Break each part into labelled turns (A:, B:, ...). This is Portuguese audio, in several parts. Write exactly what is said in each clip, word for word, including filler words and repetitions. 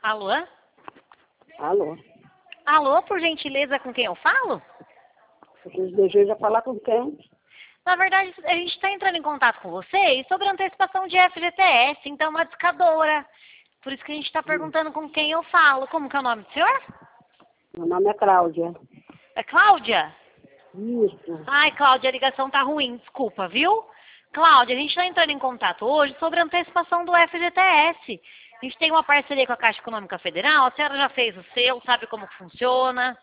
A: Alô?
B: Alô?
A: Alô, por gentileza, com quem eu falo?
B: Vocês desejam falar com quem?
A: Na verdade, a gente está entrando em contato com vocês sobre a antecipação de F G T S, então uma discadora. Por isso que a gente está perguntando com quem eu falo. Como que é o nome do senhor?
B: Meu nome é Cláudia.
A: É Cláudia?
B: Isso.
A: Ai, Cláudia, a ligação tá ruim, desculpa, viu? Cláudia, a gente está entrando em contato hoje sobre a antecipação do F G T S. A gente tem uma parceria com a Caixa Econômica Federal, a senhora já fez o seu, sabe como que funciona?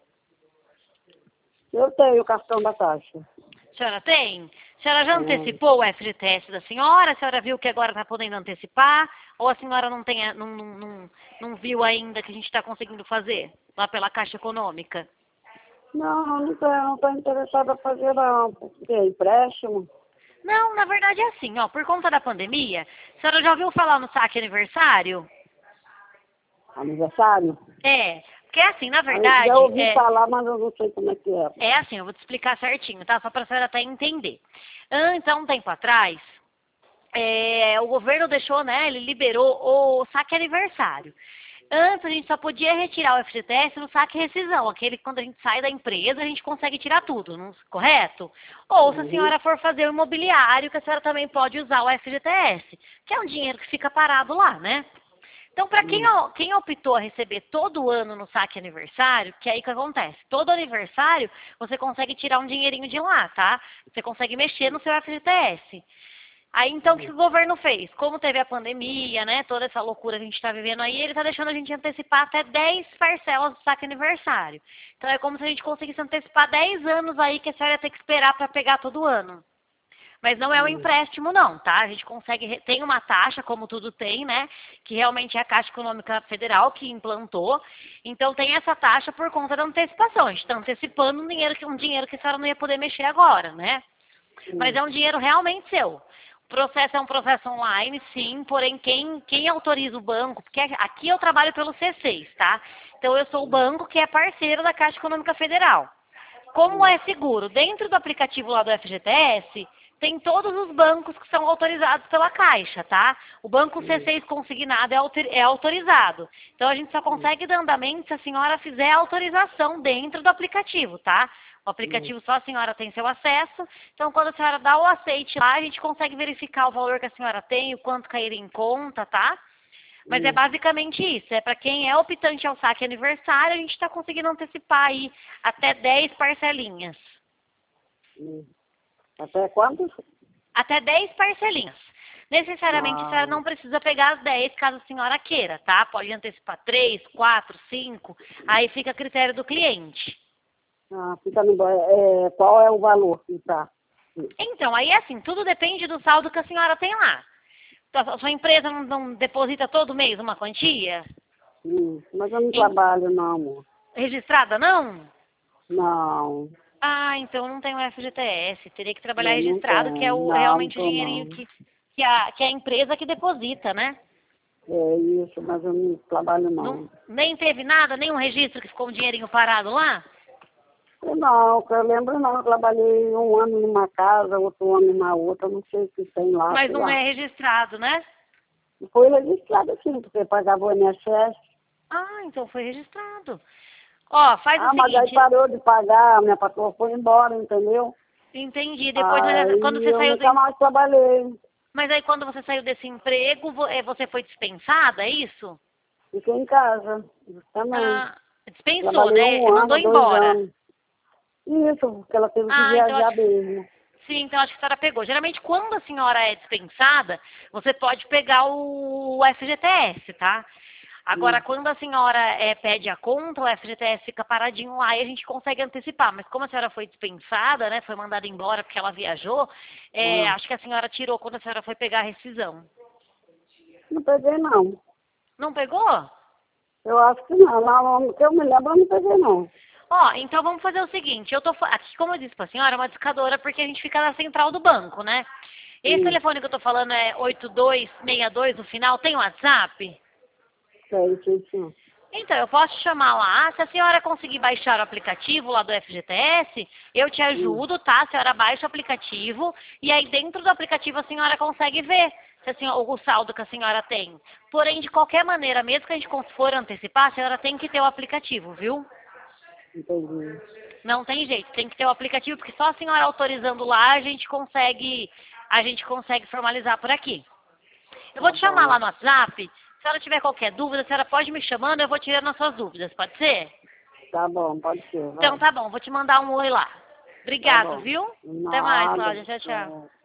B: Eu tenho o cartão da Caixa.
A: A senhora tem? A senhora já
B: Hum.
A: antecipou o F G T S da senhora? A senhora viu que agora está podendo antecipar? Ou a senhora não, tem, não, não, não, não viu ainda que a gente está conseguindo fazer lá pela Caixa Econômica?
B: Não, não estou não tô interessada em fazer não. Porque é empréstimo.
A: Não, na verdade é assim, ó, por conta da pandemia, a senhora já ouviu falar no saque aniversário?
B: Aniversário?
A: É, porque é assim, na
B: Eu
A: verdade,
B: já ouvi
A: é,
B: falar, mas eu não sei como é que é.
A: é assim, eu vou te explicar certinho, tá? Só para a senhora até entender. Antes, há um tempo atrás, é, o governo deixou, né, ele liberou o saque aniversário. Antes a gente só podia retirar o F G T S no saque rescisão, aquele que quando a gente sai da empresa a gente consegue tirar tudo, não, correto? Ou se a
B: Uhum.
A: senhora for fazer o imobiliário, que a senhora também pode usar o F G T S, que é um dinheiro que fica parado lá, né? Então, para quem,
B: Hum.
A: quem optou a receber todo ano no saque aniversário, que é aí que acontece, todo aniversário você consegue tirar um dinheirinho de lá, tá? Você consegue mexer no seu F G T S. Aí, então, o que o governo fez? Como teve a pandemia, né, toda essa loucura que a gente está vivendo aí, ele está deixando a gente antecipar até dez parcelas do saque aniversário. Então, é como se a gente conseguisse antecipar dez anos aí que a senhora ia ter que esperar para pegar todo ano. Mas não é um
B: Hum.
A: empréstimo não, tá? A gente consegue, tem uma taxa, como tudo tem, né? Que realmente é a Caixa Econômica Federal que implantou. Então tem essa taxa por conta da antecipação. A gente está antecipando um dinheiro, que, um dinheiro que a senhora não ia poder mexer agora, né? Mas é um dinheiro realmente seu. O processo é um processo online, sim, porém quem, quem autoriza o banco, porque aqui eu trabalho pelo C seis, tá? Então eu sou o banco que é parceiro da Caixa Econômica Federal. Como é seguro? Dentro do aplicativo lá do F G T S, tem todos os bancos que são autorizados pela Caixa, tá? O banco C seis consignado é, autor, é autorizado. Então a gente só consegue dar andamento se a senhora fizer a autorização dentro do aplicativo, tá? O aplicativo só a senhora tem seu acesso. Então quando a senhora dá o aceite lá, a gente consegue verificar o valor que a senhora tem, o quanto cairia em conta, tá? Mas é basicamente isso, é para quem é optante ao saque aniversário, a gente está conseguindo antecipar aí até dez parcelinhas.
B: Hum. Até quanto?
A: Até dez parcelinhas. Necessariamente a senhora
B: Ah.
A: não precisa pegar as dez caso a senhora queira, tá? Pode antecipar três, quatro, cinco, aí fica a critério do cliente.
B: Ah, fica no, é, qual é o valor que tá?
A: Então, aí assim, tudo depende do saldo que a senhora tem lá. A sua empresa não, não deposita todo mês uma quantia?
B: Hum. Mas eu não
A: Em-
B: trabalho não, amor.
A: Registrada, não?
B: Não.
A: Ah, então não tem o F G T S. Teria que trabalhar
B: Eu não
A: registrado, que é
B: tenho.
A: o,
B: Não, não
A: realmente o
B: tô
A: dinheirinho
B: não.
A: que, que, a, que a empresa que deposita, né?
B: É isso, mas eu não trabalho não.
A: Não, nem teve nada, nenhum registro que ficou um dinheirinho parado lá?
B: Eu não, que eu lembro não, eu trabalhei um ano numa casa, outro ano na outra, não sei o que tem lá,
A: Mas
B: sei
A: não
B: lá.
A: é registrado, né?
B: Foi registrado assim, porque pagava o I N S S.
A: Ah, então foi registrado. Ó, faz o
B: Ah, mas aí
A: seguinte,
B: parou de pagar, minha patroa foi embora, entendeu?
A: entendi. Depois, quando
B: Aí
A: você
B: eu
A: saiu do,
B: nunca mais trabalhei.
A: mas aí quando você saiu desse emprego, vo- eh, você foi dispensada, é isso?
B: Fiquei em casa, também.
A: Ah, dispensou,
B: Trabalhei
A: né?
B: um
A: Mandou
B: ano, dois
A: embora.
B: anos. Isso, porque ela teve que
A: Ah, então
B: viajar
A: acho
B: mesmo.
A: sim, então acho que a senhora pegou. Geralmente, quando a senhora é dispensada, você pode pegar o F G T S, tá? Agora,
B: Hum.
A: quando a senhora é, pede a conta, o F G T S fica paradinho lá e a gente consegue antecipar. Mas como a senhora foi dispensada, né, foi mandada embora porque ela viajou, é,
B: Ah,
A: acho que a senhora tirou quando a senhora foi pegar a rescisão.
B: não peguei não.
A: Não pegou?
B: Eu acho que não. Não, que eu me lembro, eu não peguei não.
A: Ó, então vamos fazer o seguinte, eu tô fa- aqui, como eu disse pra senhora, é uma discadora porque a gente fica na central do banco, né? Esse
B: Hum.
A: telefone que eu tô falando é oito dois seis dois no final, tem WhatsApp?
B: Sei, sei, sim.
A: Então, eu posso te chamar lá, se a senhora conseguir baixar o aplicativo lá do F G T S, eu te ajudo, tá? A senhora baixa o aplicativo e aí dentro do aplicativo a senhora consegue ver se a senhora, o saldo que a senhora tem. Porém, de qualquer maneira, mesmo que a gente for antecipar, a senhora tem que ter o aplicativo, viu?
B: Entendi.
A: Não tem jeito, tem que ter o aplicativo, porque só a senhora autorizando lá a gente consegue, a gente consegue formalizar por aqui. Eu vou te
B: Tá
A: chamar
B: bom.
A: lá no WhatsApp. Se a senhora tiver qualquer dúvida, a senhora pode me chamando, eu vou tirando as suas dúvidas, pode ser?
B: Tá bom, pode ser. Vai.
A: Então tá bom, vou te mandar um oi lá.
B: Tá
A: Obrigado,
B: bom.
A: viu? Até mais,
B: Nada.
A: Cláudia. Tchau, tchau.
B: Tchau.